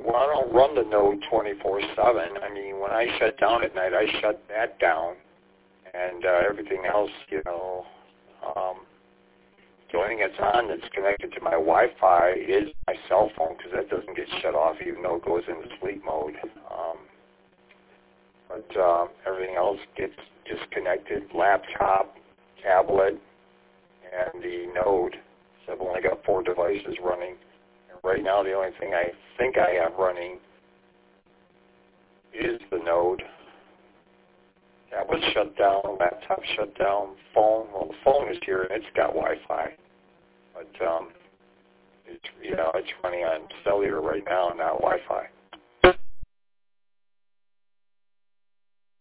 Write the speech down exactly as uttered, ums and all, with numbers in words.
well, I don't run the Node twenty-four seven. I mean, when I shut down at night, I shut that down, and uh, everything else, you know, um, the only thing that's on that's connected to my Wi-Fi is my cell phone, because that doesn't get shut off even though it goes into sleep mode. Um, but uh, everything else gets disconnected, laptop, tablet, and the Node. So I've only got four devices running. And right now the only thing I think I have running is the Node. Tablet shut down, laptop shut down, phone, well the phone is here and it's got Wi-Fi. But um, it's, you know, it's running on cellular right now, not Wi-Fi.